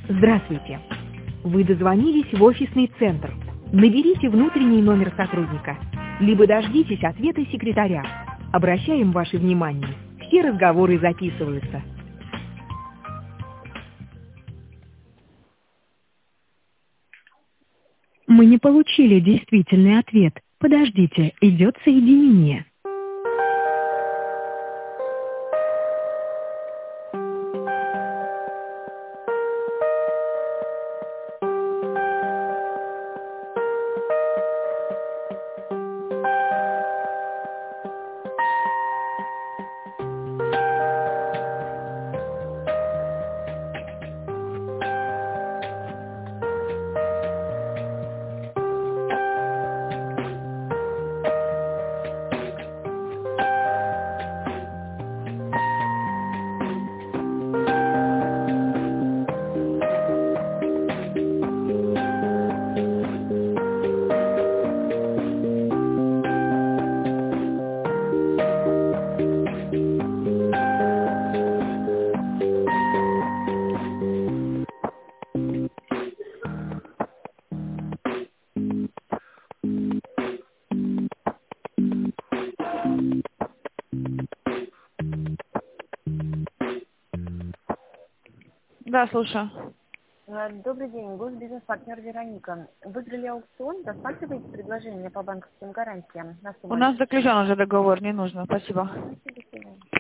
Здравствуйте. Вы дозвонились в офисный центр. Наберите внутренний номер сотрудника, либо дождитесь ответа секретаря. Обращаем ваше внимание. Все разговоры записываются. Мы не получили действительный ответ. Подождите, идет соединение. Да, слушаю. Добрый день, госбизнес-партнер Вероника. Выиграли аукцион, рассматриваете предложение по банковским гарантиям на У сумму? нас заключен уже договор, не нужно. Спасибо. До свидания.